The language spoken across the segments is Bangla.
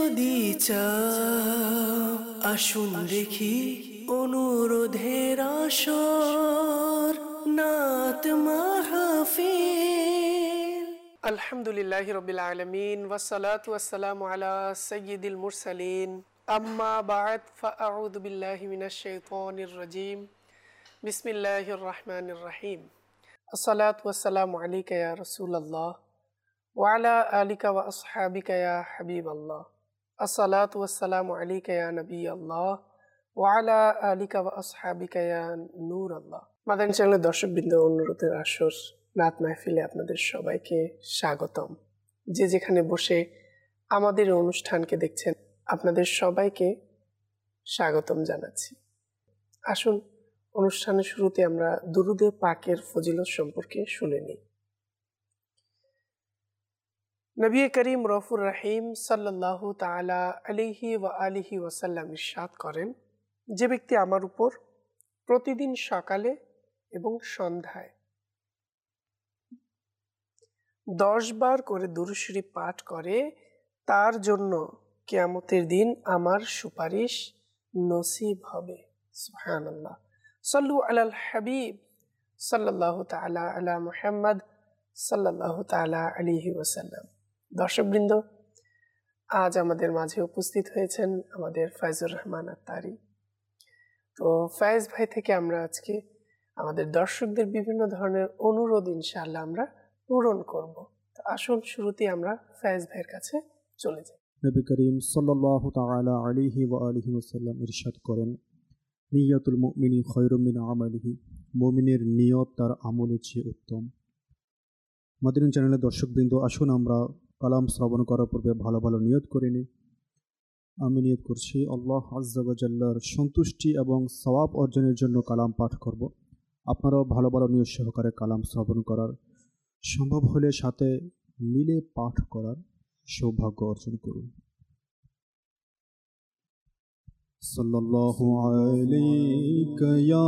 যদি চাও আসুন দেখি অনুরোধের আসর নাত মাহফিল। আলহামদুলিল্লাহি রাব্বিল আলামিন ওয়াসসালাতু ওয়াসসালামু আলা সাইয়্যিদিল মুরসালিন আম্মা বা'দ ফাআউযু বিল্লাহি মিনাশ শাইতানির রাজীম বিসমিল্লাহির রহমানির রহিম। আসসালাতু ওয়াসসালামু আলাইকা ইয়া রাসূলুল্লাহ ওয়া আলা আলিকা ওয়া আসহাবিকা ইয়া হাবিবাল্লাহ। আসসালাতু ওয়াসসালামু আলাইকা ইয়া নবিয়াল্লাহ ওয়া আলা আলিকা ওয়া আসহাবিকা ইয়া নূরাল্লাহ। মাদানী চ্যানেলের দর্শকবৃন্দ, অনুরোধের আসর নাত মাহফিলে আপনাদের সবাইকে স্বাগতম। যে যেখানে বসে আমাদের অনুষ্ঠানকে দেখছেন আপনাদের সবাইকে স্বাগতম জানাচ্ছি। আসুন অনুষ্ঠানের শুরুতে আমরা দুরুদে পাকের ফজিলত সম্পর্কে শুনে নিই। নবী করিম রউফুর রহিম সাল্লাল্লাহু তাআলা আলাইহি ওয়া আলিহি ওয়াসাল্লাম ইরশাদ করেন, যে ব্যক্তি আমার উপর প্রতিদিন সকালে এবং সন্ধ্যায় 10 বার করে দুরূদ শরীফ পাঠ করে, তার জন্য কিয়ামতের দিন আমার সুপারিশ নসিব হবে। সুবহানাল্লাহ। সাল্লু আলাল হাবিব সাল্লাল্লাহু তাআলা আলা মুহাম্মদ সাল্লাল্লাহু তাআলা আলাইহি ওয়াসাল্লাম। দর্শকবৃন্দ, আজ আমাদের মাঝে উপস্থিত হয়েছেন আমাদের ফাইজুর রহমান আত্তারি। তো ফায়েজ ভাই থেকে আমরা আজকে আমাদের দর্শকদের বিভিন্ন ধরনের অনুরোধ ইনশাআল্লাহ আমরা পূরণ করব। তো আসুন শুরুতে আমরা ফায়েজ ভাইয়ের কাছে চলে যাই। নবী করিম সাল্লাল্লাহু তাআলা আলাইহি ওয়া আলিহি ওয়াসাল্লাম ইরশাদ করেন, নিয়াতুল মুমিনি খায়রুম মিন আমালিহি, মুমিনের নিয়ত তার আমলের চেয়ে উত্তম। মাদানী চ্যানেলের দর্শকবৃন্দ, আসুন আমরা কালাম শ্রবণ করার পূর্বে ভালো ভালো নিয়ত করে নিই। আমি নিয়ত করছি আল্লাহ আযজা ওয়া জাল্লার সন্তুষ্টি এবং সওয়াব অর্জনের জন্য কালাম পাঠ করব। আপনারাও ভালো ভালো নিয়ত সহকারে কালাম শ্রবণ করার, সম্ভব হলে সাথে মিলে পাঠ করার সৌভাগ্য অর্জন করুন। সাল্লাল্লাহু আলাইকা ইয়া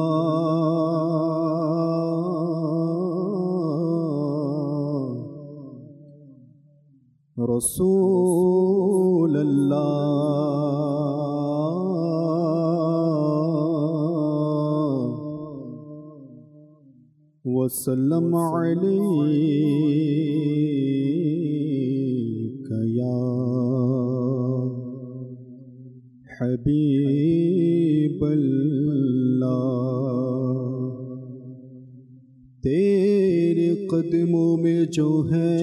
রাসূলুল্লাহ ওয়া সাল্লাম আলাইকা ইয়া हबीबल्लाह, तेरे कदमों में जो है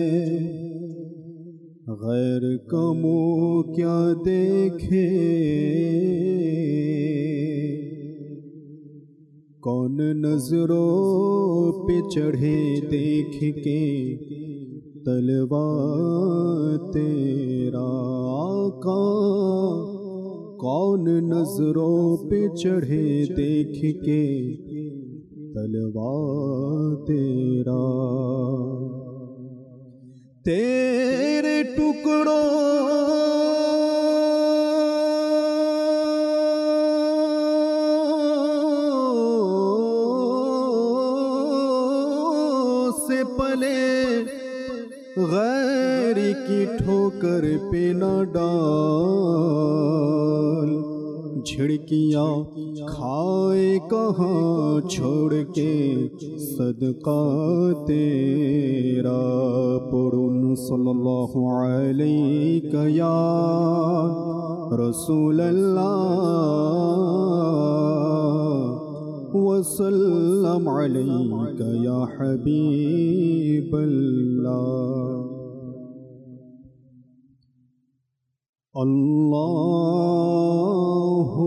गैर कमो क्या देखे, कौन नजरों पे चढ़े देख के तलवा तेरा आका, कौन नजरों पे चढ़े देख के तलवा तेरा, तेरे टुकड़ों से पले गैर की ठोकर पे न डाल, झिड़कियाँ खाए कहाँ छोड़ के सदका तेरा। पढ़ुन सल्लल्लाहु अलैका या रसूलल्लाह वसल्लम अलैका या हबीबल्लाह। अल्लाहु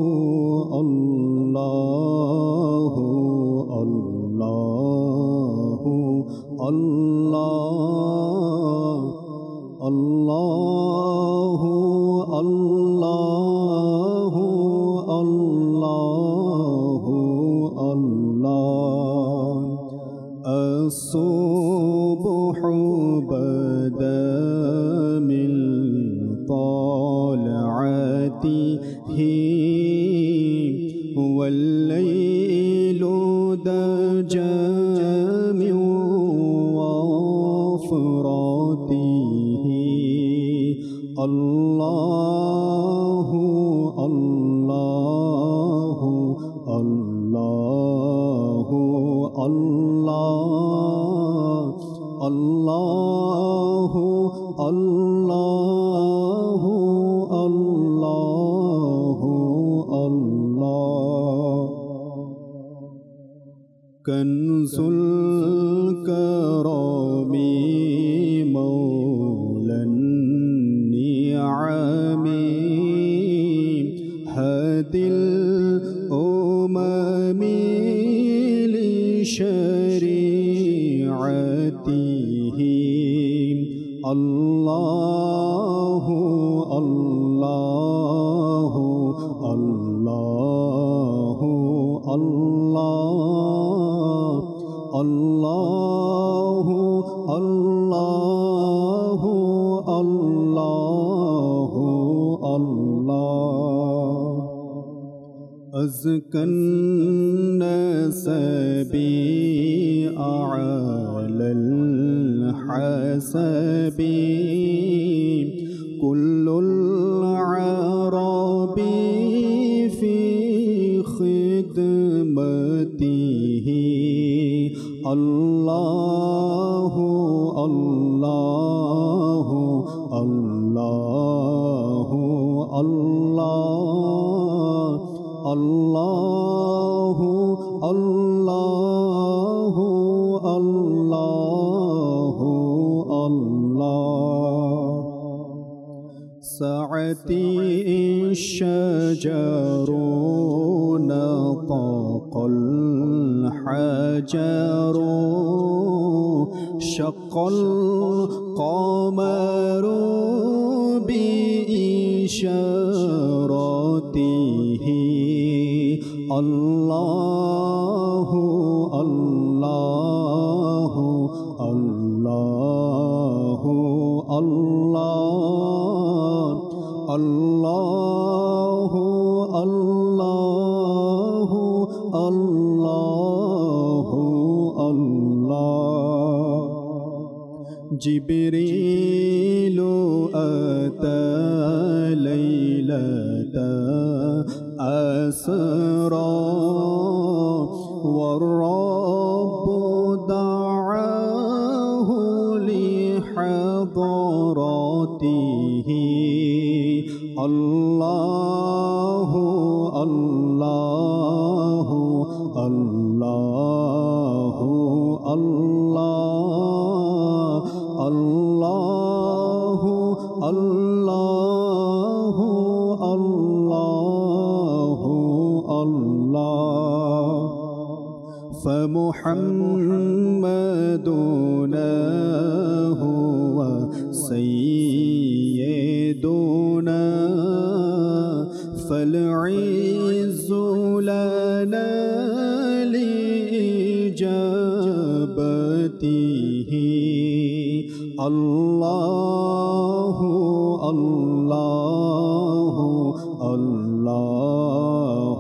अल्लाहु अल्लाहु अल्लाह अल्लाहु अल्लाहु अल्लाहु अल्लाह। अस्सुबहु बदा मिन طالعته والليل دجى من وافراته الله الله الله الله الله الله الله الله كنز الكرم مولى النعم هادي الأمم لشريعته الله الله الله الله الله الله الله الله أزكى النسب أعلى الحسب كل العرب في خدمته الله الله الله الله الله الله الله الله سعتي الشجر نطق الحجر شق القمر بإشارته الله الله الله الله الله الله الله الله جبريل أتى ليلة أسرى والرب دعاه لحضرته الله الله الله الله الله الله الله الله فمحمدنا هو سيدنا فالعز لنا لإجابته الله الله الله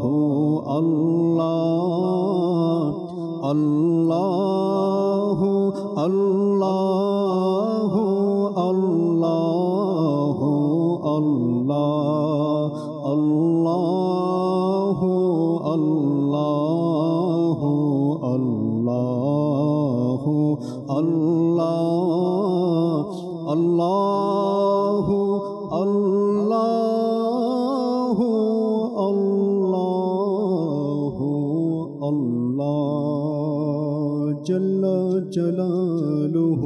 الله الله الله الله الله الله الله الله الله الله الله الله الله جل جلاله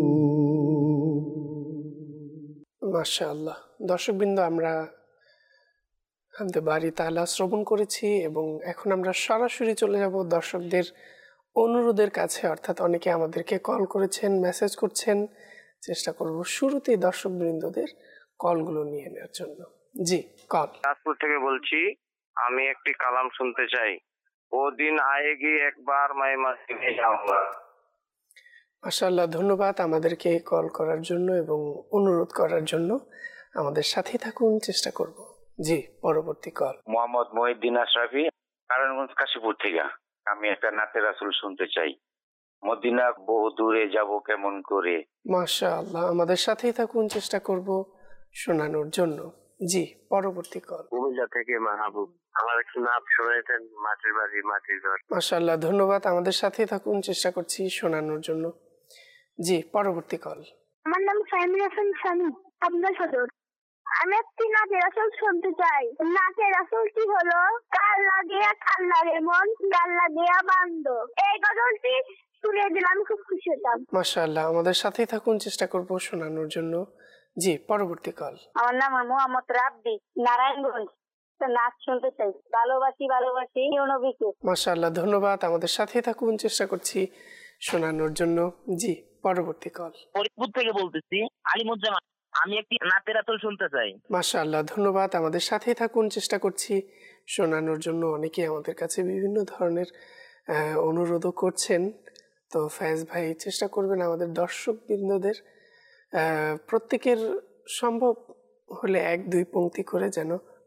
মাশাআল্লাহ। দর্শকবৃন্দ, আমরা হামদে বারি তাআলা শ্রবণ করেছি এবং এখন আমরা সরাসরি চলে যাব দর্শকদের অনুরোধের কাছে, অর্থাৎ অনেকে আমাদেরকে কল করেছেন, মেসেজ করছেন। চেষ্টা করব শুরুতেই দর্শকবৃন্দদের কলগুলো নিয়ে নেওয়ার জন্য। জি, কল। নাগপুর থেকে বলছি, আমি একটি কালাম শুনতে চাই। ও দিন আয়েগি একবার মাই মসজিদে যাऊंगा। মাশাআল্লাহ, ধন্যবাদ আমাদেরকে কল করার জন্য এবং অনুরোধ করার জন্য। আমাদের সাথেই থাকুন, চেষ্টা করব। জি, পরবর্তী কল। মোহাম্মদ মহিউদ্দিন আশরাফি, নারায়ণগঞ্জ কাশীপুর থেকে। আমি একটা নাতে রাসূল শুনতে চাই। মদিনা বহু দূরে যাব কেমন করে। মাশাআল্লাহ, আমাদের সাথেই থাকুন, চেষ্টা করব শোনানোর জন্য। জি, পরবর্তী কল। কুমিল্লা থেকে মাহবুব, আমার একটু নাম শোনাইতেন, মাটির বাড়ি মাটির ঘর। মাশাআল্লাহ, ধন্যবাদ। আমাদের সাথেই থাকুন, চেষ্টা করছি শোনানোর জন্য। জি, পরবর্তী কল। আমার নাম সাইমুল হাসান সামি, পাবনা সদর। আমি একটি নাচের আসল শুনতে চাই। নাচের আসলটি হলো কার লাগিয়া কার লাগে মন, গান লাগিয়া বান্দ। এই গজলটি শুনে দিলে আমি খুব খুশি হতাম। মাশাআল্লাহ, আমাদের সাথেই থাকুন, চেষ্টা করব শোনানোর জন্য। জি, পরবর্তী কল। আমার নাম মোহাম্মদ রাব্বি, নারায়ণগঞ্জ। নাচ শুনতে চাই। ভালোবাসি ভালোবাসি নবীকে। মাশাআল্লাহ, ধন্যবাদ। আমাদের সাথেই থাকুন, চেষ্টা করছি শোনানোর জন্য। জি, পরবর্তী কল। ফরিদপুর থেকে বলতেছি, আলিমুজ্জামান। আমি একটি নাতের আসল শুনতে চাই। মাশাআল্লাহ, ধন্যবাদ। আমাদের সাথেই থাকুন, চেষ্টা করছি শোনানোর জন্য। অনেকে আমাদের কাছে বিভিন্ন ধরনের অনুরোধও করছেন। তো ফয়েজ ভাই চেষ্টা করবেন আমাদের দর্শকবৃন্দদের প্রত্যেকের সম্ভব হলে 1-2 পংক্তি করে যেন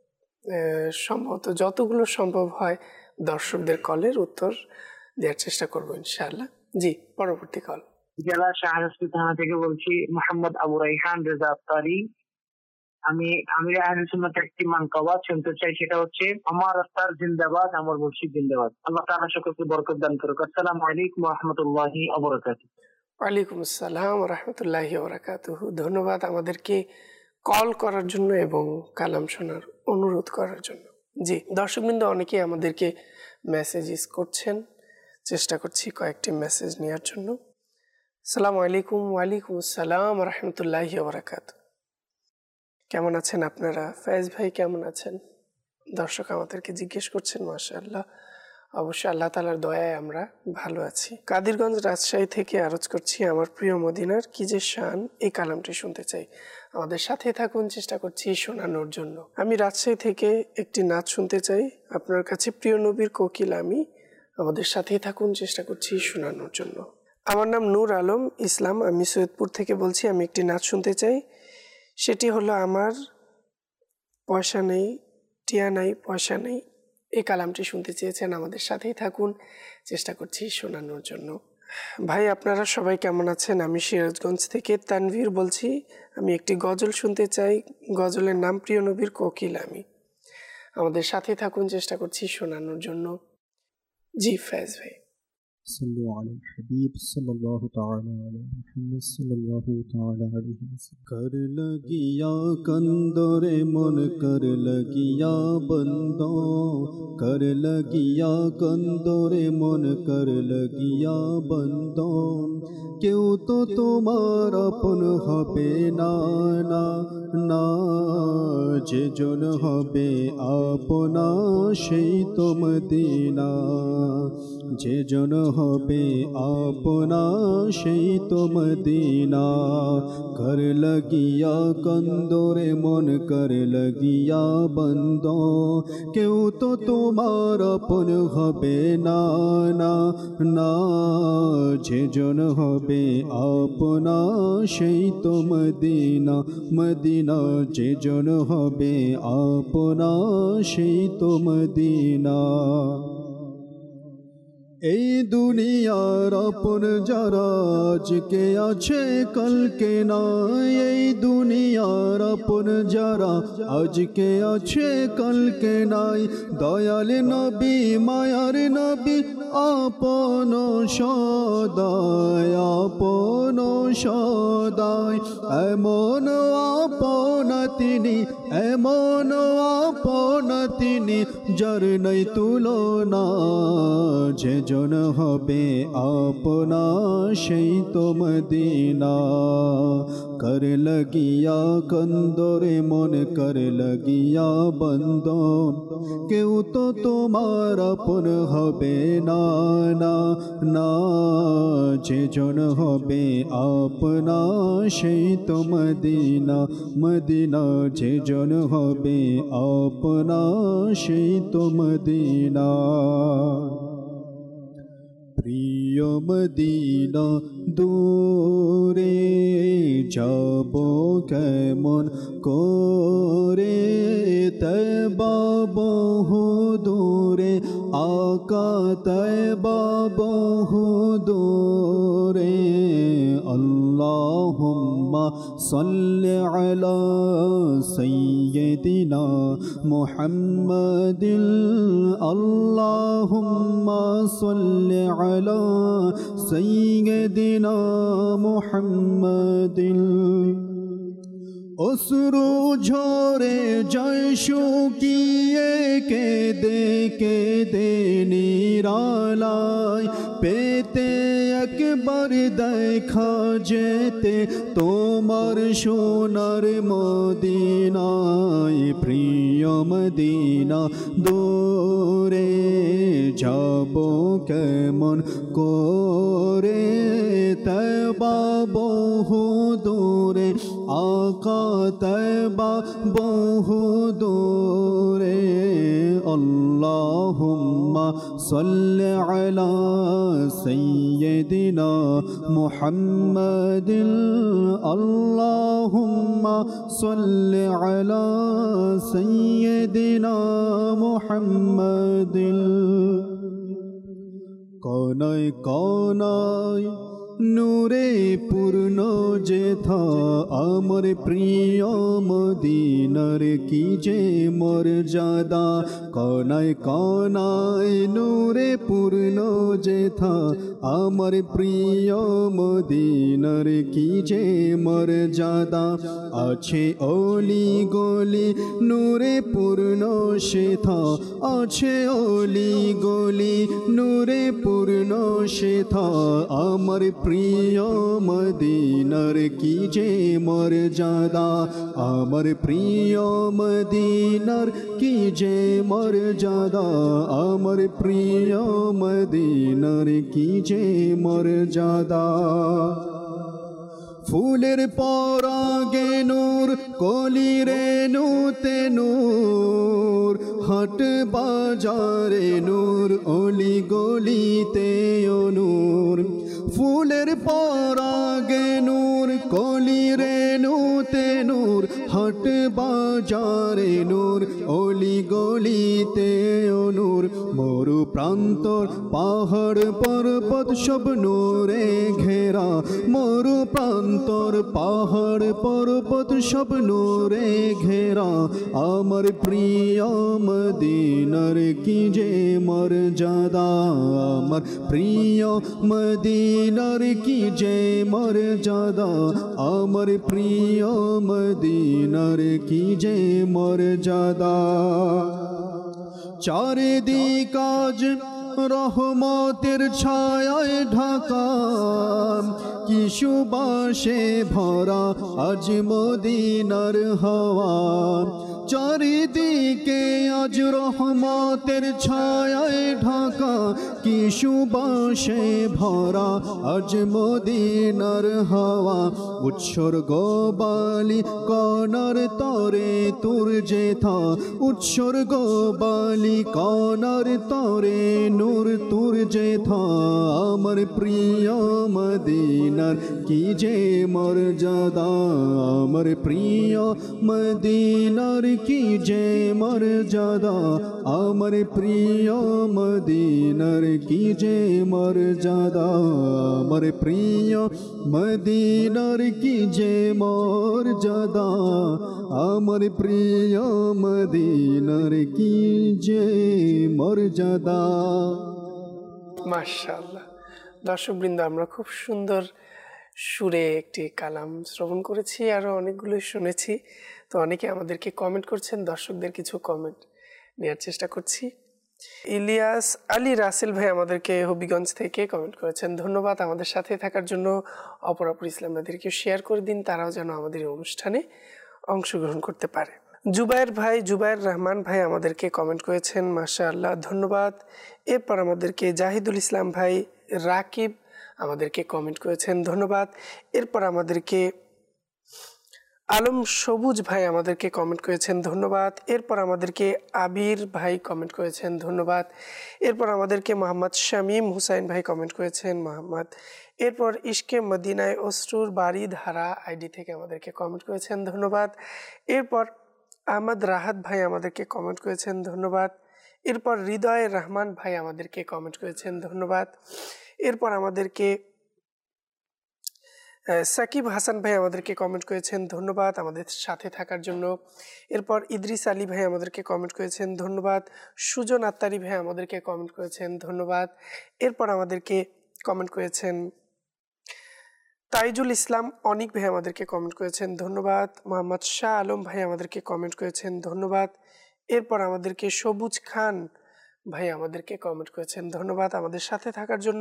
সম্ভবত যতগুলো সম্ভব হয় দর্শকদের কলের উত্তর দেওয়ার চেষ্টা করবো ইনশাআল্লাহ। জি, পরবর্তী কল। জেলা শাহরাস্তি থানা থেকে বলছি, মোহাম্মদ আবু রাইহান রেজা আফতারি। আমি আহলে সুন্নাতের একটি মানকাবাত শুনতে চাই, সেটা হচ্ছে আমার রাস্তার জিন্দাবাদ, আমার মুর্শিদ জিন্দাবাদ। আল্লাহ তাআলা সকলকে বরকত দান করুক। আসসালামু আলাইকুম ওয়া রাহমাতুল্লাহি ওয়া বারাকাতুহু। ওয়ালাইকুম আসসালাম ওয়া রাহমাতুল্লাহি ওয়া বারাকাতুহু। ধন্যবাদ আমাদেরকে কল করার জন্য এবং কালাম শোনার অনুরোধ করার জন্য। জি, দর্শকবৃন্দ অনেকেই আমাদেরকে মেসেজেস করছেন, চেষ্টা করছি কয়েকটি মেসেজ নেওয়ার জন্য। আসসালামু আলাইকুম। ওয়ালাইকুম আসসালাম ওয়া রাহমাতুল্লাহি ওয়া বারাকাতুহু। কেমন আছেন আপনারা? ফয়েজ ভাই কেমন আছেন? দর্শক আমাদেরকে জিজ্ঞেস করছেন। মাশাআল্লাহ, অবশ্যই আল্লাহ তাআলার দয়ায় আমরা ভালো আছি। কাদিরগঞ্জ রাজশাহী থেকে আরজ করছি, আমার প্রিয় মদিনার কি যে শান, এই কালামটি শুনতে চাই। আমাদের সাথে থাকুন, চেষ্টা করছি শোনানোর জন্য। আমি রাজশাহী থেকে একটি নাচ শুনতে চাই, আপনার কাছে প্রিয় নবীর কোকিল আমি। আমাদের সাথেই থাকুন, চেষ্টা করছি শোনানোর জন্য। আমার নাম নূর আলম ইসলাম, আমি সৈয়দপুর থেকে বলছি। আমি একটি নাচ শুনতে চাই, সেটি হলো আমার পয়সা নেই, টিয়া নাই, পয়সা নেই। এই কালামটি শুনতে চেয়েছেন। আমাদের সাথেই থাকুন, চেষ্টা করছি শোনানোর জন্য। ভাই আপনারা সবাই কেমন আছেন? আমি সিরাজগঞ্জ থেকে তানভীর বলছি। আমি একটি গজল শুনতে চাই, গজলের নাম প্রিয় নবীর কোকিল আমি। আমাদের সাথেই থাকুন, চেষ্টা করছি শোনানোর জন্য। জি ফয়েজ ভাই। صلوا على الحبيب صلى الله تعالى على محمد صلى الله تعالى عليه وسلم। कर लगिया कंदोरे मन कर लगिया बंदो, कर लगिया कंदोरे मन कर लगिया बंदो। কেউ তো তোমার আপন হবে না, না না, যেজন হবে আপনা সেই তো মদিনা, যেজন হবে আপনা সেই তো মদিনা। কর লগিয়া কন্দরে মন কর লগিয়া বন্ধ, কেউ তো তোমার আপন হবে না, না না, যেজন হবে আপনা সেই তো মদিনা, মদিনা যেজন হবে আপনা সেই তো মদিনা। এই দুনিয়ার আপন যারা আজকে আছে কালকে নাই, এই দুনিয়ার আপন যারা আজকে আছে কালকে নাই। দয়াল নবী মায়ার নবী আপন সদায়, আপন সদায়। এমন আপন তিনি, এমন আপন তিনি, যার নাই তুলনা। যেজন হবে আপনা সেই তো মদিনা। কর লগিয়া কন্দরে মন কর লগিয়া বন্ধ, কেউ তো তোমার আপন হবে না, না না, যেজন হবে আপনা সেই তো মদিনা, মদিনা যেজন হবে আপনা সেই তো মদিনা। প্রিয় মদিনা দূরে যাব কেমন করে, তয়বা বহু দূরে, আকা তয়বা বহু দূরে। আল্লাহুম্মা صل على سيدنا محمد اللهم صل على سيدنا محمد অশ্রু ঝরে যায় শুকিয়ে কেঁদে কেঁদে নিরালায় পেতে একবার দেখা যেতে তোমার সোনার মদিনায় প্রিয় মদিনা দূরে যাব কেমন করে তবা বহু দূরে আকা তবা বহু দূরে আল্লাহুম্মা সাল্লি আলা সাইয়্যিদিনা মুহাম্মাদিন আল্লাহুম্মা সাল্লি আলা সাইয়্যিদিনা মুহাম্মাদিন কনায় কনায় নূরে পূর্ণ যেথা আমার প্রিয় মদিনার কি যে মর্যাদা কনায় কনায় নূরে পূর্ণ যেথা আমার প্রিয় মদিনার কি যে মর্যাদা আছে অলি গলি নূরে পূর্ণ সেথা আছে অলি গলি নূরে পূর্ণ সেথা আমার প্রিয় মদিনার কি যে মর্যাদা আমার প্রিয় মদিনার কি যে মর্যাদা আমার প্রিয় মদিনার কি যে মর্যাদা ফুলের পরাগে নূর কলিরে নুতে নূর হাট বাজারে নূর অলি গলিতে নূর ফুলের পরাগে নূর কলিরে নুতে নূর হাট বাজারে নূর অলি গলিতে নূর মরু প্রান্তর পাহাড় পর্বত সব নূরে ঘেরা মরু প্রান্তর পাহাড় পর্বত সব নূরে ঘেরা আমার প্রিয় মদিনার কি যে মর্যাদা আমার প্রিয় মদিনার কি যে মর্যাদা আমার প্রিয় মদিনার কি যে মর্যাদা চারিদিক আজ রহমতের ছায়ায় ঢাকা কি সুবাসে ভরা আজ মদিনার হাওয়া চারিদিকে আজ রহমতের ছায়ায় ঢাকা কি সুবাসে ভরা আজ মদিনার হাওয়া উৎসর্গ বালি কনার তরে তোর যেথা উৎসর্গ বালি কনার তরে নূর তোর যেথা আমার প্রিয় মদিনার কি যে মর্যাদা আমার প্রিয় মদিনার কি যে মর্যাদা আমার প্রিয় মদিনার কি যে মর্যাদা আমার প্রিয় মদিনার কি যে মর্যাদা আমার প্রিয় মদিনার কি যে মর্যাদা মাশাআল্লাহ। দর্শকবৃন্দ, আমরা খুব সুন্দর সুরে একটি কালাম শ্রবণ করেছি, আরও অনেকগুলো শুনেছি। তো অনেকে আমাদেরকে কমেন্ট করছেন, দর্শকদের কিছু কমেন্ট নেওয়ার চেষ্টা করছি। ইলিয়াস আলী রাসেল ভাই আমাদেরকে হবিগঞ্জ থেকে কমেন্ট করেছেন, ধন্যবাদ আমাদের সাথে থাকার জন্য। অপরাপর ইসলামীদেরকে শেয়ার করে দিন, তারাও যেন আমাদের এই অনুষ্ঠানে অংশগ্রহণ করতে পারে। জুবায়ের রহমান ভাই আমাদেরকে কমেন্ট করেছেন, মাশাআল্লাহ, ধন্যবাদ। এরপর আমাদেরকে জাহিদুল ইসলাম ভাই রাকিব আমাদেরকে কমেন্ট করেছেন, ধন্যবাদ। এরপর আমাদেরকে আলম সবুজ ভাই আমাদেরকে কমেন্ট করেছেন, ধন্যবাদ। এরপর আমাদেরকে আবির ভাই কমেন্ট করেছেন, ধন্যবাদ। এরপর আমাদেরকে মোহাম্মদ শামীম হুসাইন ভাই কমেন্ট করেছেন, মোহাম্মদ। এরপর ইশকে মদিনায় অশ্রুর বাড়ি ধারা আইডি থেকে আমাদেরকে কমেন্ট করেছেন, ধন্যবাদ। এরপর আহমদ রাহাত ভাই আমাদেরকে কমেন্ট করেছেন, ধন্যবাদ। এরপর হৃদয় রহমান ভাই আমাদেরকে কমেন্ট করেছেন, ধন্যবাদ। এরপর আমাদেরকে সাকিব হাসান ভাই আমাদেরকে কমেন্ট করেছেন, ধন্যবাদ আমাদের সাথে থাকার জন্য। এরপর ইদ্রিস আলী ভাই আমাদেরকে কমেন্ট করেছেন, ধন্যবাদ। সুজন আত্তারি ভাই আমাদেরকে কমেন্ট করেছেন, ধন্যবাদ। এরপর আমাদেরকে কমেন্ট করেছেন তাইজুল ইসলাম অনিক ভাই আমাদেরকে কমেন্ট করেছেন, ধন্যবাদ। মোহাম্মদ শাহ আলম ভাই আমাদেরকে কমেন্ট করেছেন, ধন্যবাদ। এরপর আমাদেরকে সবুজ খান ভাই আমাদেরকে কমেন্ট করেছেন, ধন্যবাদ আমাদের সাথে থাকার জন্য।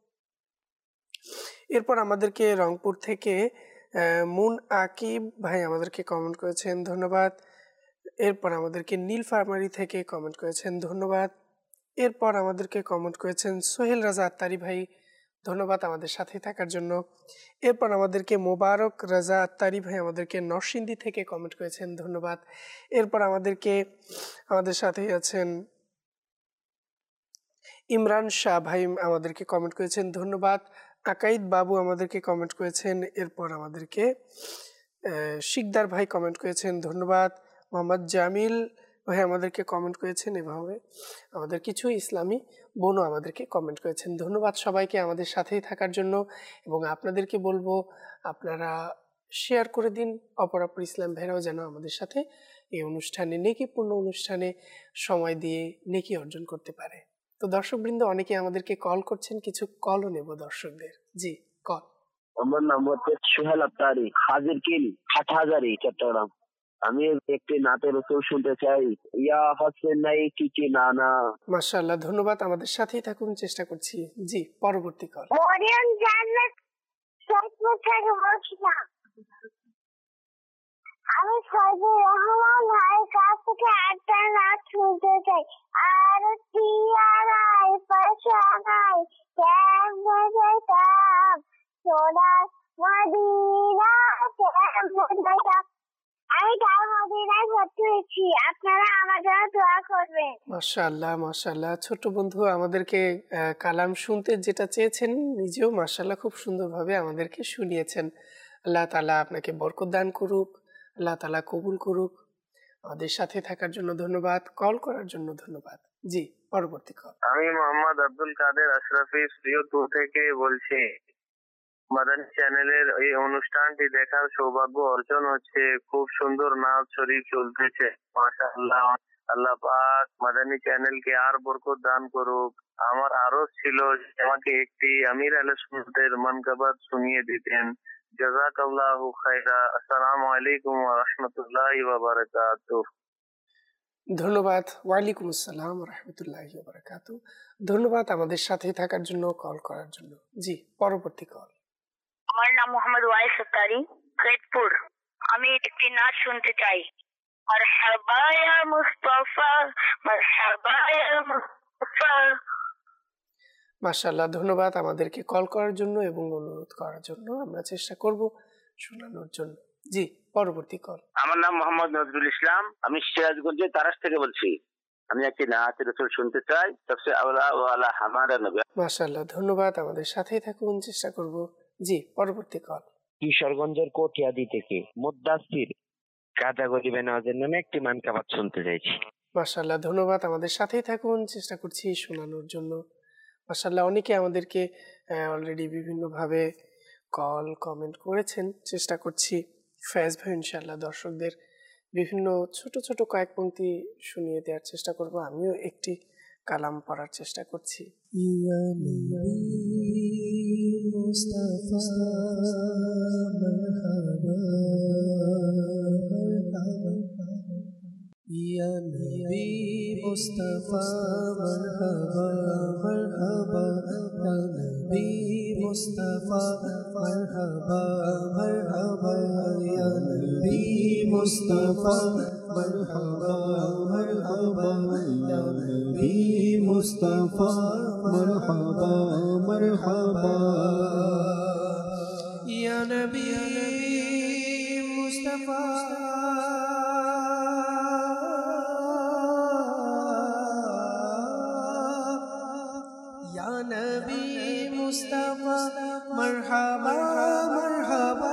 এরপর আমাদেরকে রংপুর থেকে মুন আকিব ভাই আমাদেরকে কমেন্ট করেছেন, ধন্যবাদ। এরপর আমাদেরকে নীলফামারী থেকে কমেন্ট করেছেন, ধন্যবাদ। এরপর আমাদেরকে কমেন্ট করেছেন সোহেল রাজা আত্তারি ভাই, ধন্যবাদ আমাদের সাথে থাকার জন্য। এরপর আমাদেরকে মোবারক রাজা আত্তারি ভাই আমাদেরকে নরসিংদী থেকে কমেন্ট করেছেন, ধন্যবাদ। এরপর আমাদের সাথে আছেন ইমরান শাহ ভাই আমাদেরকে কমেন্ট করেছেন, ধন্যবাদ। আকাইদ বাবু আমাদেরকে কমেন্ট করেছেন। এরপর আমাদেরকে শিকদার ভাই কমেন্ট করেছেন, ধন্যবাদ। মোহাম্মদ জামিল ভাই আমাদেরকে কমেন্ট করেছেন। এভাবে আমাদের কিছু ইসলামী বোনও আমাদেরকে কমেন্ট করেছেন, ধন্যবাদ সবাইকে আমাদের সাথেই থাকার জন্য। এবং আপনাদেরকে বলবো আপনারা শেয়ার করে দিন, অপরাপর ইসলাম ভাইরাও যেন আমাদের সাথে এই অনুষ্ঠানে, নেকিপূর্ণ অনুষ্ঠানে সময় দিয়ে নেকি অর্জন করতে পারে। তো দর্শকবৃন্দ অনেকে আমাদেরকে কল করছেন, কিছু কলও নেব দর্শকদের। জি, কল। আমার নাম হচ্ছে সোহেল আত্তারি, হাজির কিল, হাটহাজারি, চট্টগ্রাম। আমি একটি নাতের রসুল শুনতে চাই, ইয়া হোসেন নাই কি না না। মাশাআল্লাহ, ধন্যবাদ আমাদের সাথেই থাকুন, চেষ্টা করছি। জি, পরবর্তী কল। মরিয়ম জান্নাত সৈয়দপুর থেকে বলছিলাম। আমি সাইদুর রহমান ভাইয়ের কাছ থেকে একটা নাচ শুনতে চাই। আর টিয়ারাই পাশানাই কেমনে যেতাম সোনার মদিনা, কেমনে যেতাম। আমি তার মদিনায় ভর্তি হয়েছি, আপনারা আমার জন্য দোয়া করবেন। মাশাআল্লাহ মাশাআল্লাহ, ছোট বন্ধু আমাদেরকে কালাম শুনতে যেটা চেয়েছেন, নিজেও মাশাআল্লাহ খুব সুন্দরভাবে আমাদেরকে শুনিয়েছেন। আল্লাহ তাআলা আপনাকে বরকত দান করুক, আল্লাহ তাআলা কবুল করুক। আমাদের সাথে থাকার জন্য ধন্যবাদ, কল করার জন্য ধন্যবাদ। জি, পরবর্তী কল। আমি মোহাম্মদ আব্দুল কাদের আশরাফি শ্রীয়পুর থেকে বলছি। মাদানী চ্যানেলের এই অনুষ্ঠানটি দেখার সৌভাগ্য অর্জন হচ্ছে। খুব সুন্দর নাচ শরীফ চলতেছে, মাশাআল্লাহ। আল্লাহ পাক মাদানী চ্যানেলকে আর বরকত দান করুক। আমার আরো ছিল আমাকে একটি আমির আহলে সুন্নাতের মানকাবাত শুনিয়ে দিতেন। জাযাকাল্লাহু খায়রা। আসসালামু আলাইকুম ওয়া রাহমাতুল্লাহি ওয়া বারাকাতুহু। ধন্যবাদ। ওয়ালাইকুম আসসালাম ওয়া রাহমাতুল্লাহি ওয়া বারাকাতুহু। ধন্যবাদ আমাদের সাথে থাকার জন্য, কল করার জন্য। জি, পরবর্তী কল। আমার নাম মোহাম্মদ ওয়াইস আত্তারি, সৈয়দপুর। আমি একটি নাচ শুনতে চাই। মারহাবা ইয়া মুস্তাফা, মারহাবা ইয়া মুস্তাফা। মাশাআল্লাহ, ধন্যবাদ আমাদেরকে কল করার জন্য এবং অনুরোধ করার জন্য। আমরা চেষ্টা করব শোনানোর জন্য। জি, পরবর্তী কল। আমার নাম মোহাম্মদ নজরুল ইসলাম, আমি সিরাজগঞ্জের তারাস থেকে বলছি। আমি একটি নাতের রসুল শুনতে চাই, সবচেয়ে আওলা ওয়ালা হামারা নবী। মাশাআল্লাহ, ধন্যবাদ আমাদের সাথেই থাকুন, চেষ্টা করব। জি, পরবর্তী কল। কিশোরগঞ্জের কটিয়াদি থেকে মুদ্দাসির কাজা গরিবে নওয়াজের নামে একটি মানকাবাত শুনতে চাইছি। মাশাআল্লাহ, ধন্যবাদ আমাদের সাথেই থাকুন, চেষ্টা করছি শোনানোর জন্য। মাশাআল্লাহ, অনেকে আমাদেরকে অলরেডি বিভিন্নভাবে কল কমেন্ট করেছেন, চেষ্টা করছি ফয়েজ ভাই ইনশাআল্লাহ দর্শকদের বিভিন্ন ছোট ছোট কয়েক পংক্তি শুনিয়ে দেওয়ার চেষ্টা করব। আমিও একটি কালাম পড়ার চেষ্টা করছি। ইয়া নবী মুস্তাফা মারহাবা ইয়া নবী মুস্তাফা মারহাবা মারহাবা ইয়া নবী মুস্তাফা মারহাবা মারহাবা ইয়া নবী মুস্তাফা মারহাবা মারহাবা ইয়া নবী মুস্তাফা মারহাবা মারহাবা ইয়া নবী মুস্তাফা ইয়া নবী মুস্তাফা মারহাবা মারহাবা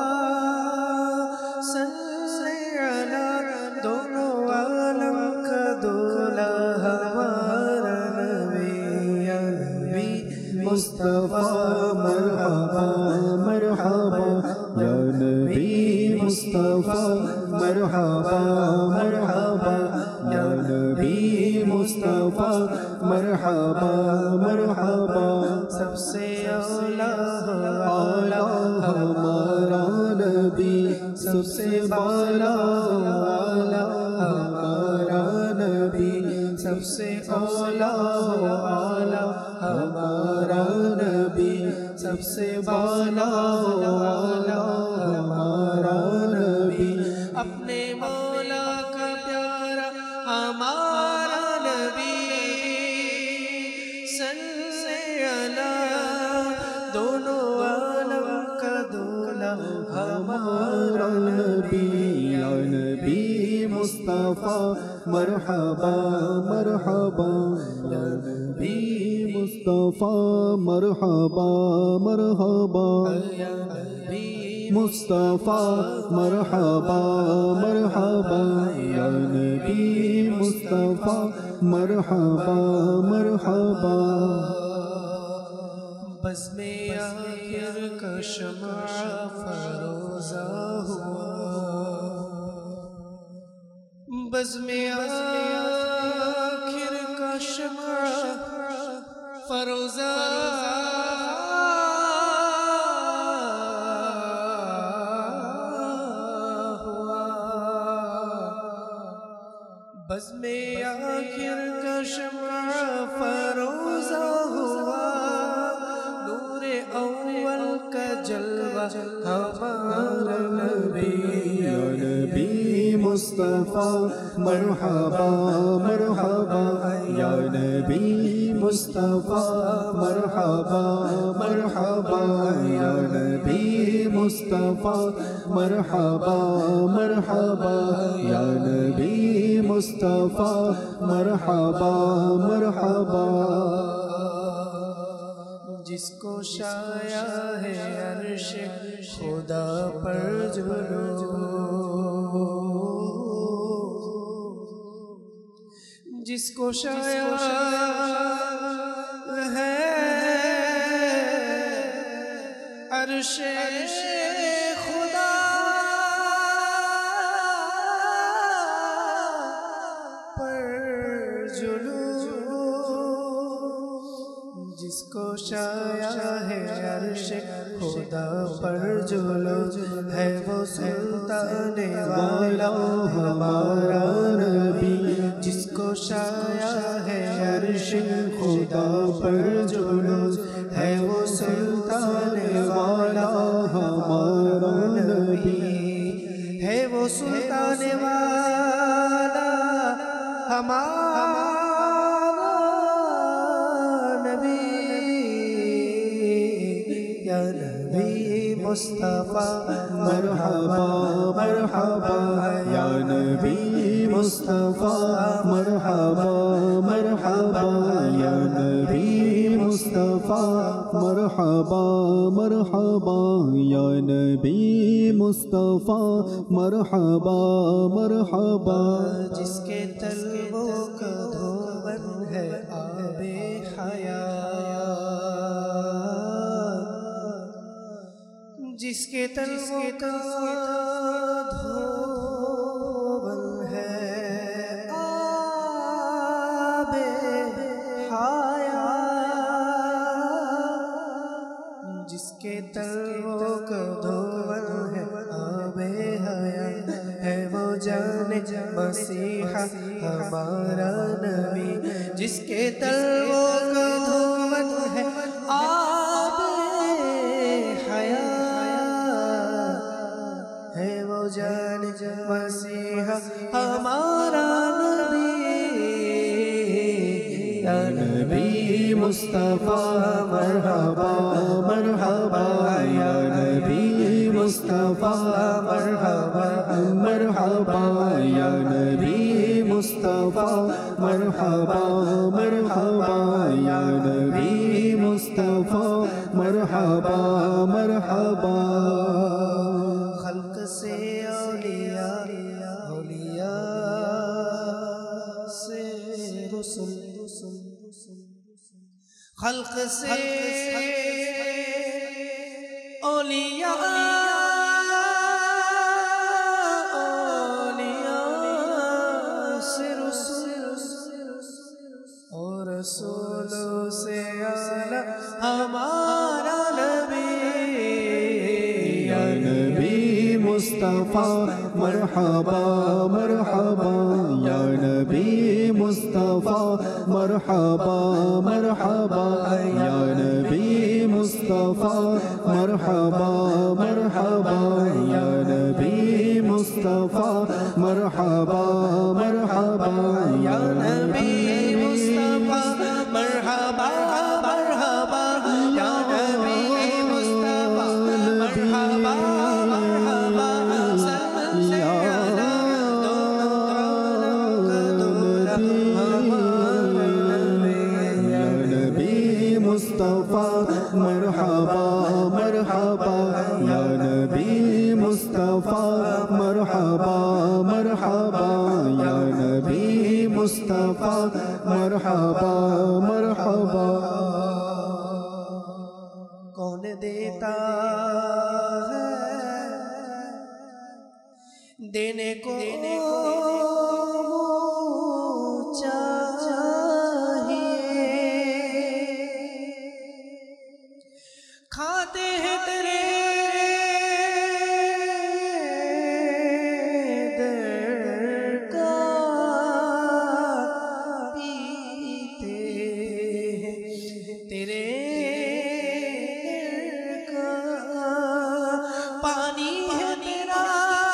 সল্লি আলা দোনো আলম কা দুলা হমারা নবী ইয়া নবী মুস্তাফা মারহাবা মারহাবা مصطفیٰ مرحبا مرحبا یا نبی مصطفیٰ مرحبا مرحبا سب سے اولا ہمارا نبی سب سے بالا ہمارا نبی سب سے اولا ہمارا نبی سب سے بالا ہمارا نبی اپنے مولا کا پیارا ہمارا نبی صلی اللہ دونوں عالم کا دولا ہمارا نبی یا نبی مصطفیٰ مرحبا مرحبا یا نبی مصطفیٰ مرحبا مرحبا یا نبی مصطفیٰ مرحبا مرحبا یا نبی مصطفیٰ مرحبا مرحبا بزم آخر کا شمع فروزہ ہوا بزم آخر کا شمع فروزہ ہوا بزم آخر کا شمع فروزہ ہوا نور اول کا جلوہ ہمارا نبی یا نبی مصطفیٰ مرحبا مرحبا یا نبی مصطفیٰ مرحبا مرحبا یا نبی مصطفیٰ مرحبا مرحبا یا نبی مصطفیٰ مرحبا مرحبا جس کو شایا ہے عرش خدا پر جلو جس کو شایا ہے عرش خدا پر جلو جس کو شایا ہے عرش خدا پر جلو ہے وہ سلطان والا ہمارا نبی جس کو شایا ہے عرش خدا پر جلو ہے وہ سلطان والا ہمارا نبی ہے وہ سلطان والا ہمارا مصطفیٰ مرحبا مرحبا یا نبی مصطفیٰ مرحبا مرحبا یا نبی مصطفیٰ مرحبا مرحبا یا نبی مصطفیٰ مرحبا مرحبا جس کے تلووں کا دھوبن ہے آب حیات جس کے تلووں کا دھوبن ہے آب حیات جس کے تلووں کا دھوبن ہے آب حیات ہے وہ جان مسیحا ہمارا نبی جس کے تلووں کا دھوبن ہے آب حیات ہے وہ جان مسیحا ہمارا نبی یا نبی مصطفیٰ مرحبا مرحبا یا نبی مصطفیٰ مرحبا مرحبا یا نبی مصطفیٰ مرحبا مرحبا یا نبی مصطفیٰ مرحبا مرحبا خلق سے اولیاء سے رسل خلق سے اولیاء मुस्तफा मरहबा मरहबा या नबी मुस्तफा मरहबा मरहबा या नबी मुस्तफा मरहबा मरहबा या नबी मुस्तफा मरहबा मरहबा या नबी मुस्तफा मरहबा मरहबा या नबी मुस्तफा मरहबा मरहबा सल्लल्लाहु या नबी मुस्तफा मरहबा मरहबा या नबी मुस्तफा मरहबा मरहबा या नबी मुस्तफा मरहबा मरहबा कौन देता है देने को चाहिए खाते हैं तेरे दर का पीते हैं तेरे दर का पानी है तेरा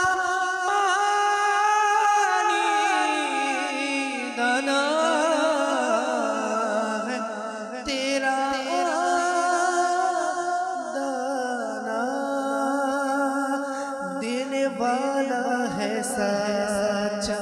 पानी दाना है तेरा दाना देने वाला है सच्चा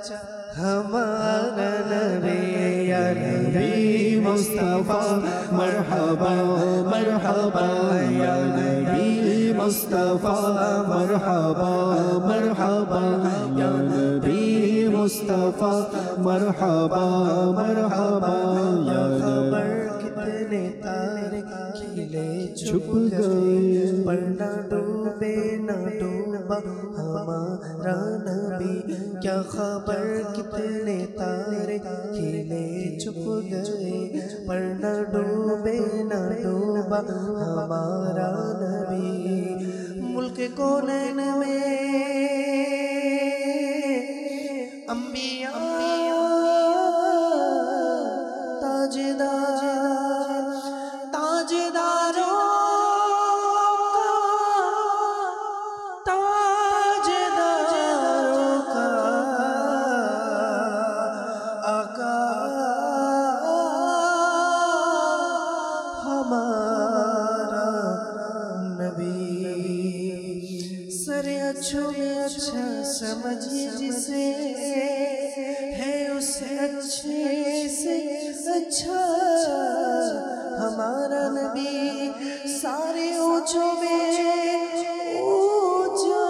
हमारा नबी या नबी मुस्तफा मरहबा मरहबा या नबी मुस्तफा मरहबा मरहबा या नबी मुस्तफा मरहबा मरहबा या नबी कितने तारे खिले छुप गए पर ना डूबे ना डूबा हमारा नबी क्या खबर कितने तारे खिले छुप गए पर ना डूबे ना डूबा हमारा नबी मुल्क कोनैन में अंबिया ताजदारों का आका हमारा नबी सरे अच्छों में अच्छा समझिए जिसे है उसे अच्छे से अच्छा हमारा नबी सारे ऊंचों में ऊंचा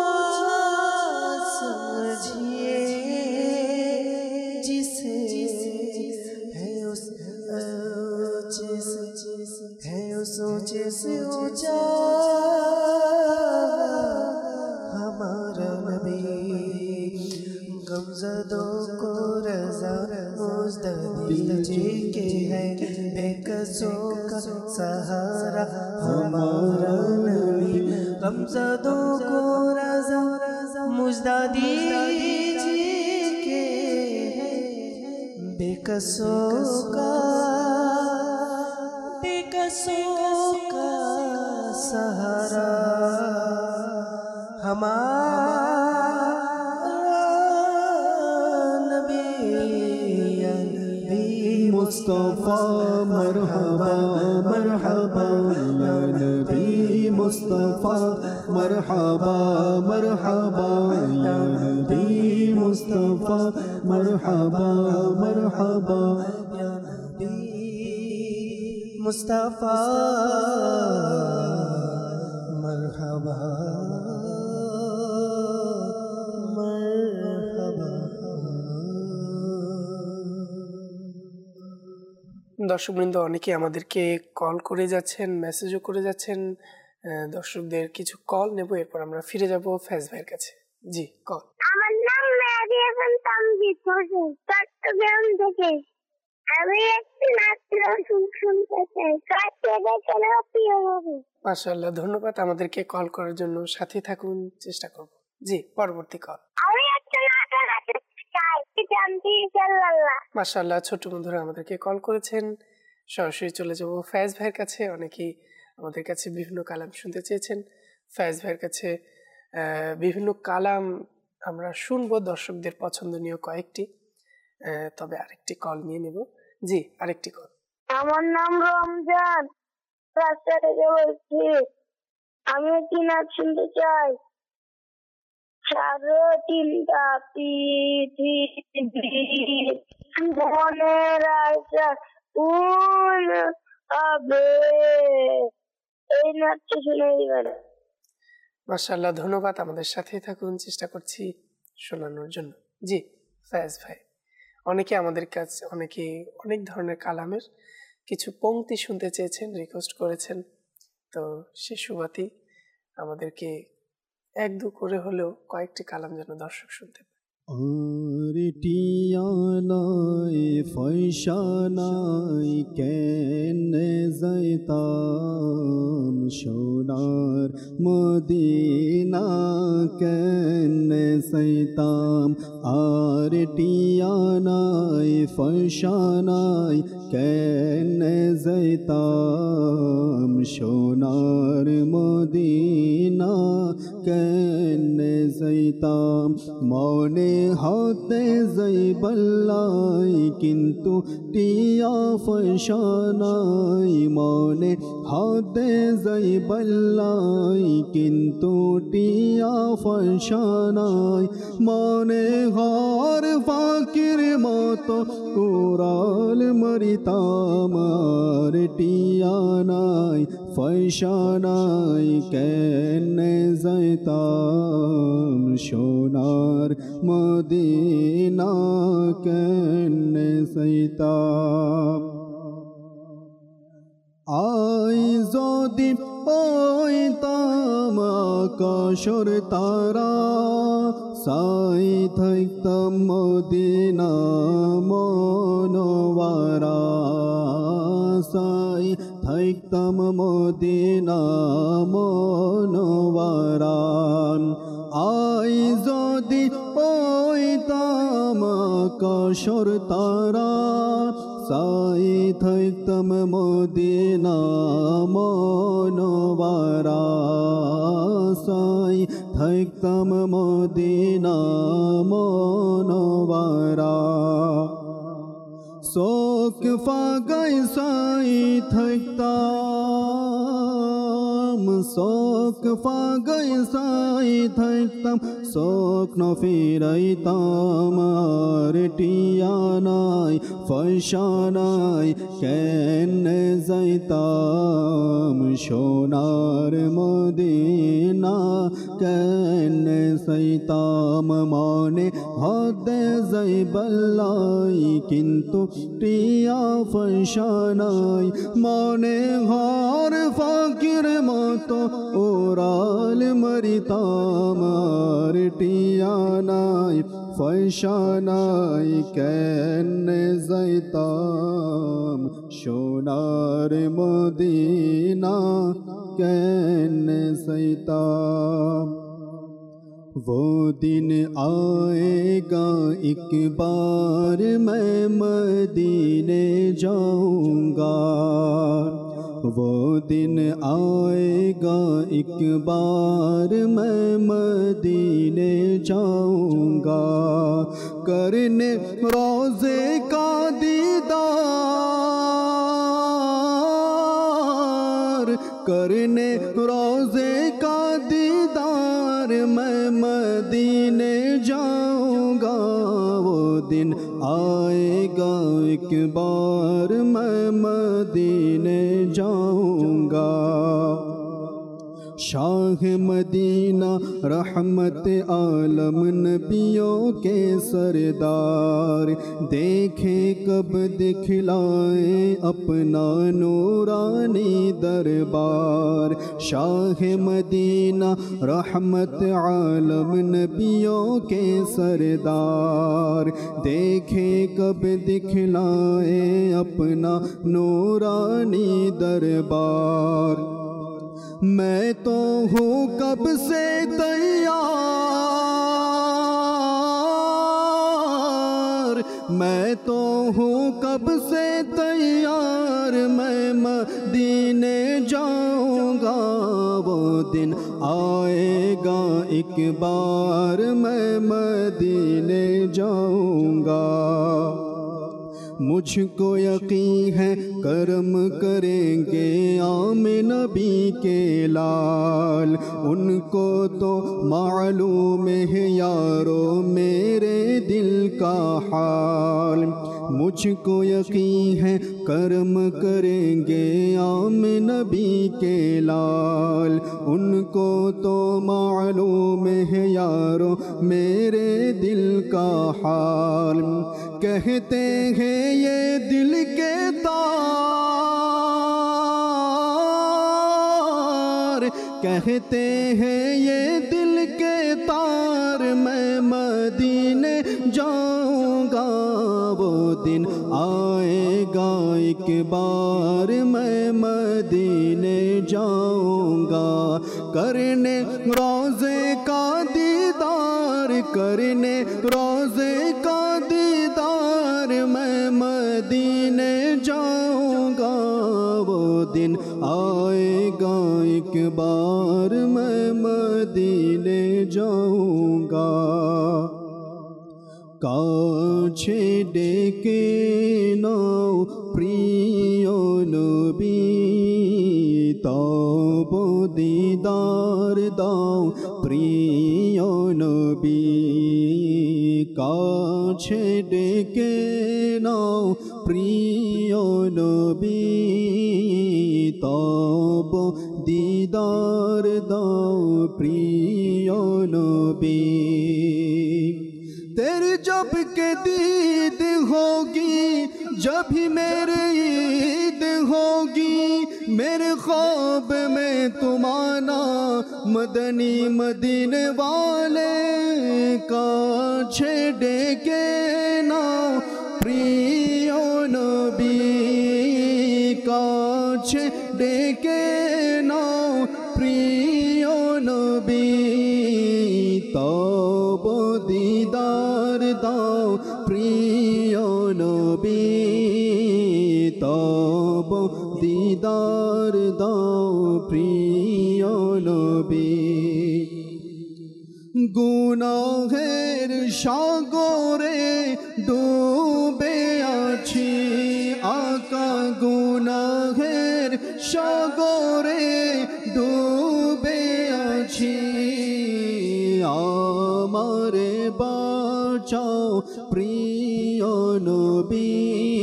समझिए जिसे है उस ऊंचे से है उस ऊंचे से ऊंचा हमारा नबी गमज़दों को रज़ा मुज़ददी के है बेकसों का सहारा हमारा नबी गमज़दों को रज़ा मुज़ददी के है बेकसों का सहारा मुस्तफा मरहबा मरहबा या नबी मुस्तफा मरहबा मरहबा या नबी मुस्तफा मरहबा मरहबा या नबी मुस्तफा मरहबा দর্শকবৃন্দ অনেকে আমাদেরকে কল করে যাচ্ছেন, মেসেজও করে যাচ্ছেন। দর্শকদের কিছু কল নেব, এরপর আমরা ফিরে যাব ফেজ ভাইয়ের কাছে। জি, কল। আমার নাম মেহেদি তামজিদ হোসেন, চট্টগ্রাম থেকে। আমি একটি নাট্য শুনতে চাই, কাছে দেখে না প্রিয় হবে। মাশাআল্লাহ, ধন্যবাদ আমাদেরকে কল করার জন্য। সাথে থাকুন, চেষ্টা করব। জি, পরবর্তী কল। আমি একটা নাটক চাই, জানতে ইনশাআল্লাহ। মাশাআল্লাহ, ছোট বন্ধুরা আমাদেরকে কল করেছেন। সরাসরি চলে যাব ফয়েজ ভাইয়ের কাছে। অনেকেই আমাদের কাছে বিভিন্ন কালাম শুনতে চেয়েছেন। ফয়েজ ভাইয়ের কাছে বিভিন্ন কালাম আমরা শুনবো, দর্শকদের পছন্দনীয় কয়েকটি। তবে আরেকটি কল নিয়ে নেব। জি, আরেকটি কল। আমার নাম রমজান, রাস্তা থেকে বলছি। আমি একটি নাচ শুনতে চাই। সাড়ে তিনটা পৃথিবী মনের আশা ফুল হবে। এই নাচটা শুনে দিবেন। মাশাআল্লাহ, ধন্যবাদ। আমাদের সাথেই থাকুন, চেষ্টা করছি শোনানোর জন্য। জি ফয়েজ ভাই, অনেকে আমাদের কাছে অনেক ধরনের কালামের কিছু পংক্তি শুনতে চেয়েছেন, রিকোয়েস্ট করেছেন। তো সে সুবাদে আমাদেরকে এক দু করে হলেও কয়েকটি কালাম যেন দর্শক শুনতে পায়। আর টিয়ানাই ফয়সানাই কেনে যাইতাম সোনার মদিনা কেনে যাইতাম। আর টিয়ানাই ফয়সানাই কেনে যাইতাম সোনার মদিনা কেনে যাইতাম। মনে হতে যাইবাল্লাই কিন্তু টিয়া ফয়সানাই। মনে হতে যাইবাল্লাই কিন্তু টিয়া ফয়সানাই। মনে ঘর ফাকির মতো উড়াল মরিতাম। আর টিয়া নাই ফয়সানাই কেনে যাইতাম সোনার মদিনা কেনে যাইতাম। আই যদি পাইতাম আকাশের তারা সাই থাকতাম মদিনা মনোয়ারা। সাই থাকতাম মদিনা মনোয়ারা। আই যদি পাইতাম আকাশের তারা সাই থাকতাম মদিনা মনোয়ারা। সাই থাকতাম মদিনা মনোয়ারা। শোক ফাগাই সাই থাকতাম। শোক ফাগাই সাই থাকতাম শোক ন ফিরাইতাম। আর টিয়া নাই ফয়সানাই কেনে যাইতাম সোনার মদিনা কেনে যাইতাম। মনে হতে যাইবাল্লাই কিন্তু টিয়া ফয়সানাই। মনে ঘর ফাকির মতো ওরাল মরিতাম। আর টিয়া নাই ফয়সানাই কেনে যাইতাম সোনার মদিনা কেনে যাইতাম। वो दिन आएगा एक बार मैं मदीने जाऊंगा। वो दिन आएगा एक बार मैं मदीने जाऊंगा। करने रोज़े का दीदार। करने रोज़े का दीदार मैं मदीने जाऊंगा। वो दिन आएगा एक बार मैं मदीने जाऊंगा। शाह मदीना रहमत आलम नबियों के सरदार। देखे कब दिखलाए अपना नूरानी दरबार। शाह मदीना रहमत आलम नबियों के सरदार। देखे कब दिखलाए अपना नूरानी दरबार। मैं तो हूँ कब से तैयार। گا ایک بار میں مدینے جاؤں گا، مجھ کو یقین ہے کرم کریں گے عام نبی کے لال، ان کو تو معلوم ہے یارو میرے دل کا حال، مجھ کو یقین ہے کرم کریں گے عام نبی کے لال، ان کو تو معلوم ہے یارو میرے دل کا حال، کہتے ہیں یہ دل کے تار، کہتے ہیں یہ دل کے تار، میں مدینے جاؤں گا، وہ دن آئے گا ایک بار میں مدینے جاؤں گا، کرنے روضے کا دیدار، کرنے روضے کا دیدار، میں مدینے جاؤں گا، وہ دن آئے گا ایک بار میں مدینے جاؤں گا، কাছে ডেকে নাও প্রিয় নবী, তব দিদার দাও প্রিয় নবী, কাছে ডেকে নাও প্রিয় নবী, তব দিদার দাও প্রিয় নবী, تیری جب کہ دید ہوگی جب ہی میرے عید ہوگی، میرے خواب میں تم آنا مدنی مدینے والے، کاچھے ڈیکے ناؤ پریو نبی، کاچھے ڈیکے ناؤ پریو نبی، تب دیدار দাও প্রিয় নবী, তব দিদার দাও প্রিয় নবী, গুনাহের সাগরে ডুবে আছি আকা, গুনাহের সাগরে ডুবে আছি, আমারে বাঁচাও প্রিয় নবী,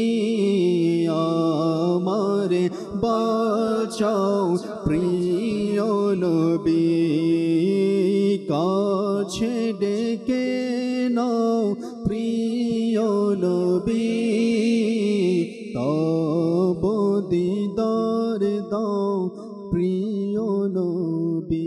আমারে বাঁচাও প্রিয় নবী, কাছে ডেকে নাও প্রিয় নবী, তব দিদার দাও প্রিয় নবী।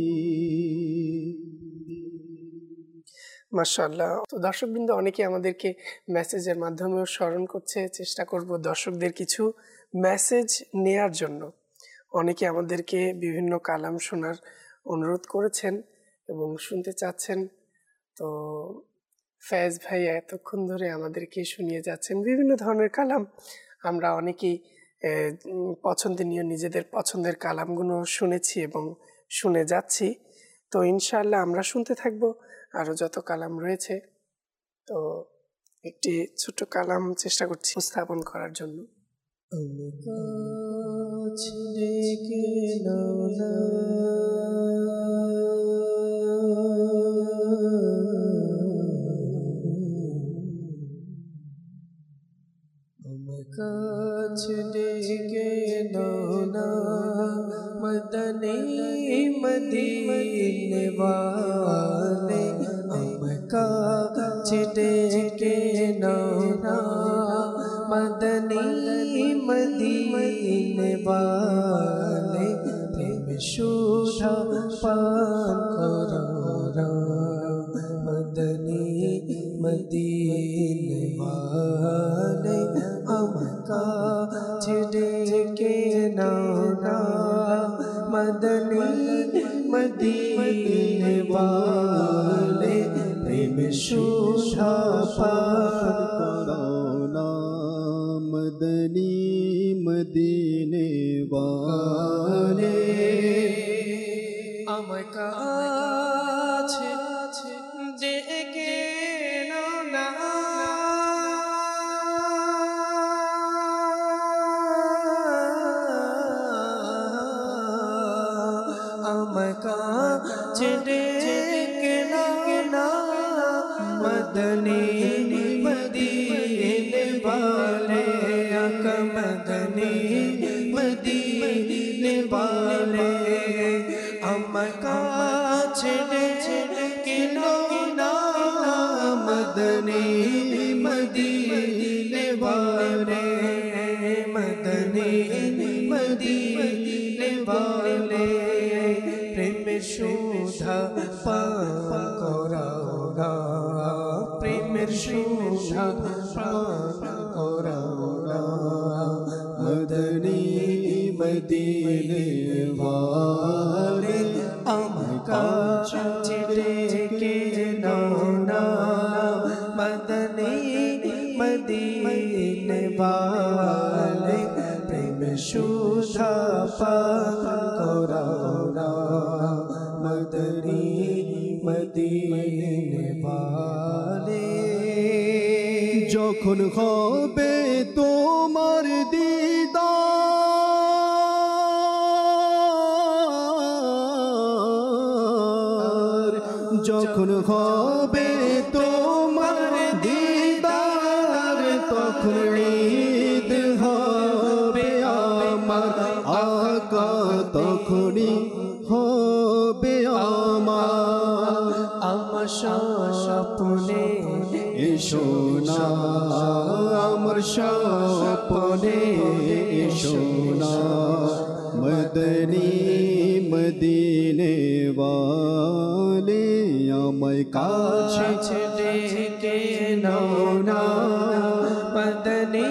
মাশাআল্লাহ। তো দর্শকবৃন্দ অনেকে আমাদেরকে মেসেজের মাধ্যমেও স্মরণ করছে, চেষ্টা করব দর্শকদের কিছু মেসেজ নেয়ার জন্য। অনেকে আমাদেরকে বিভিন্ন কালাম শোনার অনুরোধ করেছেন এবং শুনতে চাচ্ছেন। তো ফয়েজ ভাই এতক্ষণ ধরে আমাদেরকে শুনিয়ে যাচ্ছেন বিভিন্ন ধরনের কালাম। আমরা অনেকেই পছন্দনীয় নিজেদের পছন্দের কালামগুলো শুনেছি এবং শুনে যাচ্ছি। তো ইনশাআল্লাহ আমরা শুনতে থাকবো আরও যত কালাম রয়েছে। তো একটি ছোট্ট কালাম চেষ্টা করছি উপস্থাপন করার জন্য। মদনী মদিনে वाले हमका छिड़के नौना, मदनी मदीने वाले प्रेम शोधा पान करो, मदनी मदीने वाले हमका छिड़के नौना, मदनी मदीने वाले प्रेम शोधा पान करो, मदनी मदीने वाले हमका مدنی مدینے والے آقا مدنی مدینے والے আমার কাছে ডেকে না মদনী মদিনে वाले মদনী মদিনে वाले প্রেমের সুধা পান করাও না প্রেমের সুধা পান করাও না মদনী মদিনে वाले আমার কাছে ডেকে নাও না মদনী মদিনে वाले প্রেম সুধা পান করাও না মদনী মদিনে वाले যখন হবে তোমার দিদার যখন হবে তোমার দিদার তখন ঈদ হবে আমার আকা তখনই হবে আমার আমার স্বপ্নে এসো না আমার স্বপ্নে এসো না মদনী মদিনে वाले আমায় কাছে ডেকে নাও না মদনী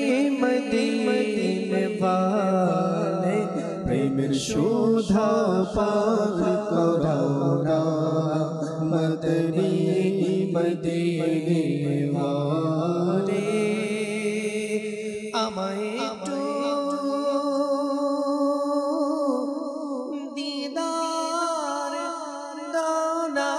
মদিনে वाले প্রেমের সুধা পান করাও না মদনী মদিনে वाले আমায় একটু দিদার দাও না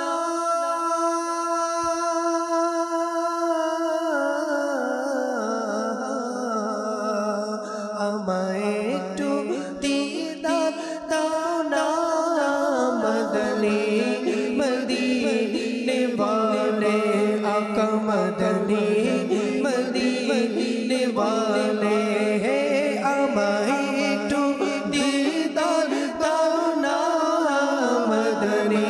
আমায় একটু দিদার দাও না মদনী মদিনে वाले आका मदनी मदीने वाले আমায় একটু দিদার দাও না মদনী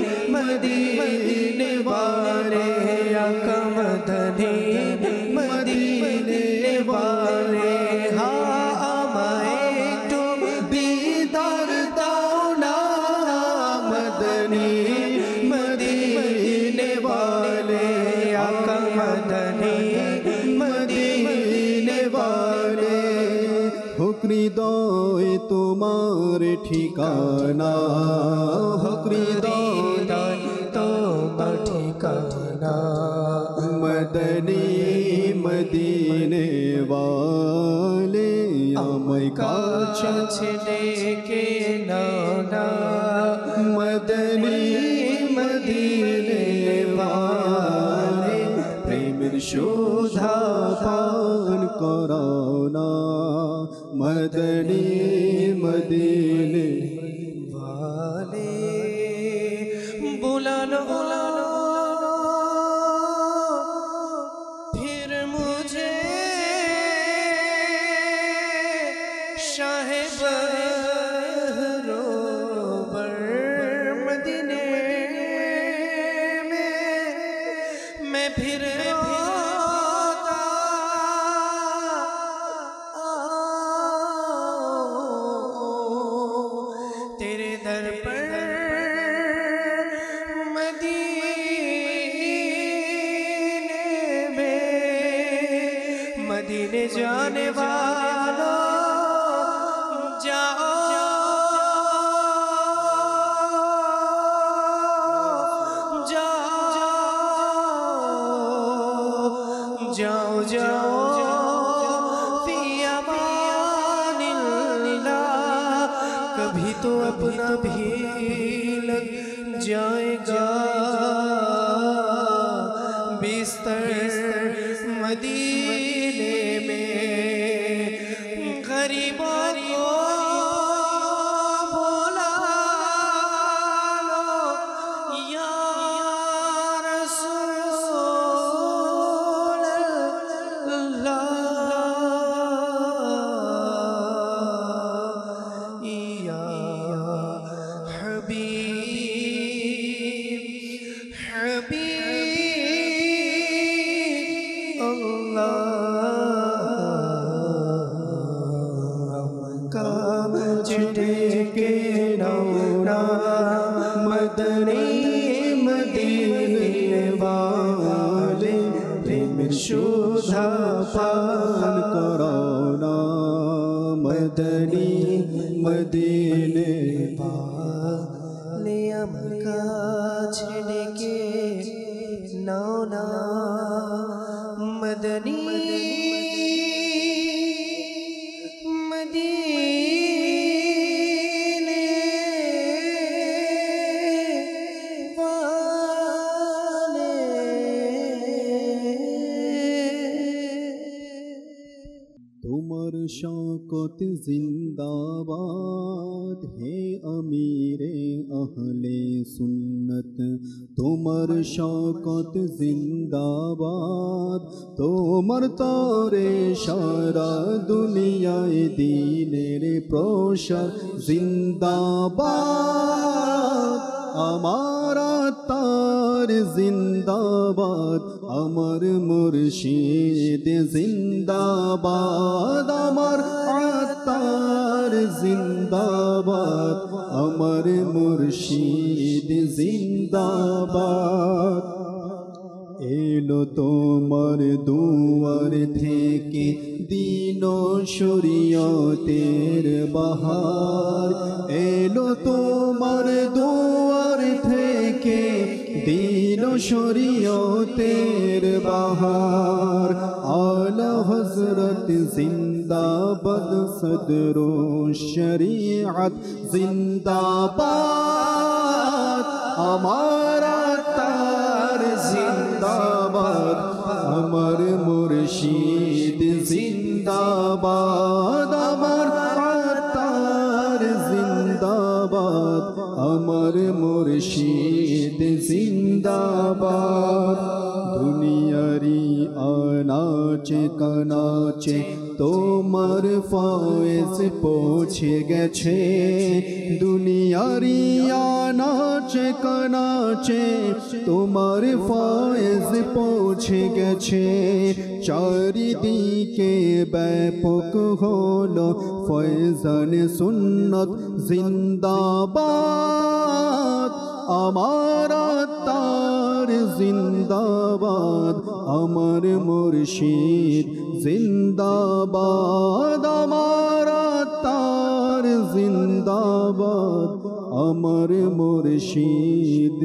মদিনে वाले आका मदनी मदीने वाले हाँ আমায় একটু দিদার দাও না মদনী মদিনে वाले आका मदनी मदीने वाले হৃদয় তোমার ঠিকানা হৃদয় তোমার ঠিকানা মদনী মদিনে वाले আমায় কাছে ডেকে নাও না মদনী মদিনে वाले প্রেমের সুধা পান করাও না মদনী মদিনে वाले बुलालो फिर मुझे साहिब रोबर मदीने में मैं फिर तेरे दर पर मदीने में मदीने जाने वालों जाओ जाओ जाओ फी अमानिल्लाह कभी तो अपना भी लग जाएगा बिस्तर मदीने में गरीबों को बुला लो या रसूल হাবিব আল্লাহ কাজ ডেকে নাও না মদনী মদিনে वाले प्रेम सुधा पान कराना मदनी मदीने वाले আমার কাছে ডেকে নাও না মদনী তোমার শওকত জিন্দাবাদ হে আমিরে আহলে সুন্নত তোমার শওকত জিন্দাবাদ তোমার তরে সারা দুনিয়ায় দ্বীনের প্রসার জিন্দাবাদ আমার আত্মার জিন্দাবাদ আমার মুর্শিদ জিন্দাবাদ আমার আত্মার জিন্দাবাদ আমার মুর্শিদ জিন্দাবাদ এলো তোমার দুয়ার থেকে দিন শরীয়তের বাহার এলো তোমার দুয়ার থেকে দিন শরীয়তের বাহার আলা হযরত জিন্দাবাদ সদরু শরীয়ত জিন্দাবাদ আমার আত্মার জিন্দাবাদ আমার মুর্শিদ জিন্দাবাদ আমার আত্মার জিন্দাবাদ আমার মুর্শিদ জিন্দাবাদ দুনিয়ারি আনাচে কানাচে তোমার ফয়েজ পৌঁছে গেছে দুনিয়ারি আনাচে কানাচে তোমার ফয়েজ পৌঁছে গেছে চারিদিকে ব্যাপক হলো ফয়জানে সুন্নত জিন্দাবাদ আমার আত্মার জিন্দাবাদ আমার মুর্শিদ জিন্দাবাদ আমার আত্মার জিন্দাবাদ আমার মুর্শিদ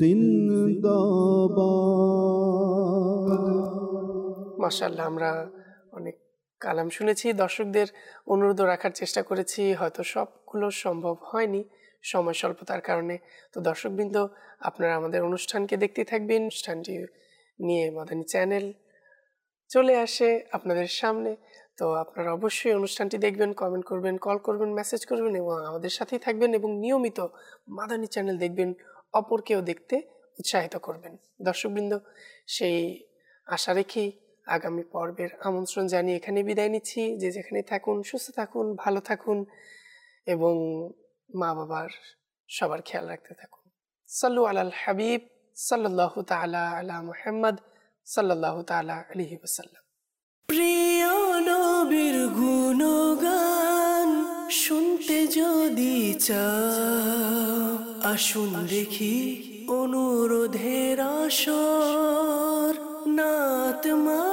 জিন্দাবাদ। মাশাআল্লাহ, আমরা অনেক কালাম শুনেছি, দর্শকদের অনুরোধ রাখার চেষ্টা করেছি, হয়তো সবগুলো সম্ভব হয়নি সময় স্বল্পতার কারণে। তো দর্শকবৃন্দ, আপনারা আমাদের অনুষ্ঠানকে দেখতে থাকবেন। অনুষ্ঠানটি নিয়ে মাদানী চ্যানেল চলে আসে আপনাদের সামনে। তো আপনারা অবশ্যই অনুষ্ঠানটি দেখবেন, কমেন্ট করবেন, কল করবেন, মেসেজ করবেন এবং আমাদের সাথেই থাকবেন এবং নিয়মিত মাদানী চ্যানেল দেখবেন, অপরকেও দেখতে উৎসাহিত করবেন। দর্শকবৃন্দ, সেই আশা রেখেই আগামী পর্বের আমন্ত্রণ জানিয়ে এখানে বিদায় নিচ্ছি। যে যেখানে থাকুন, সুস্থ থাকুন, ভালো থাকুন এবং মা বাবার সবার খেয়াল রাখতে থাকুন। সাল্লু আলাল হাবিব সাল্লাল্লাহু তাআলা আলা মুহাম্মদ সাল্লাল্লাহু তাআলা আলাইহি ওয়াসাল্লাম। প্রিয় নবীর গুণগান শুনতে যদি চাও, আসুন দেখি অনুরোধের আসর নাত মা